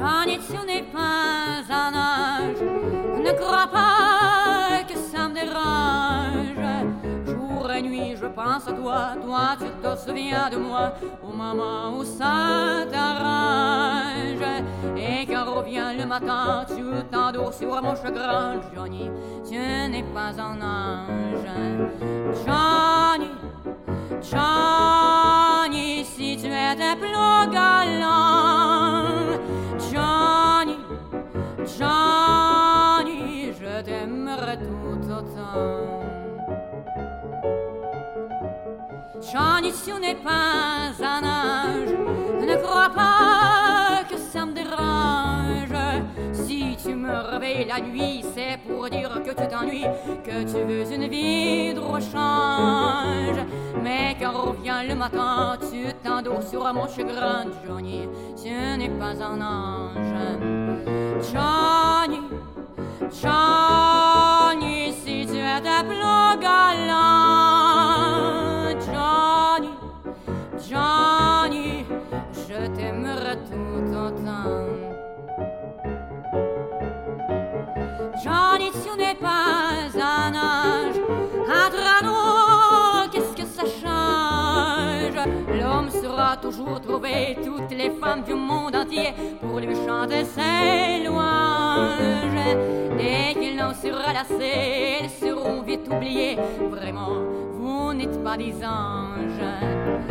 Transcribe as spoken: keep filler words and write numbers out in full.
Johnny, tu n'es pas un ange. Ne crois pas que ça me dérange. Jour et nuit, je pense à toi. Toi, tu te souviens de moi au moment où ça t'arrange. Et quand revient le matin, tu t'endors sur mon chagrin. Johnny, tu n'es pas un ange. Johnny, Johnny, si tu étais plus galant. Johnny, Johnny, je t'aimerais tout autant. Johnny, tu n'es pas un ange. Ne crois pas que ça me dérange. Si tu me réveilles la nuit, c'est pour dire que tu t'ennuies, que tu veux une vie de rechange. Mais quand revient le matin, tu t'endors sur mon chagrin. Johnny, tu n'es pas un ange. Johnny, Johnny, si tu étais plus galant. Johnny, Johnny, je t'aimerais tout autant. Johnny, tu n'es pas un ange. Entre nous, qu'est-ce que ça change? L'homme saura toujours trouver toutes les femmes du monde entier pour lui chanter ses louanges. Dès qu'il en sera lassé, elles seront vite oubliées. Vraiment, vous n'êtes pas des anges.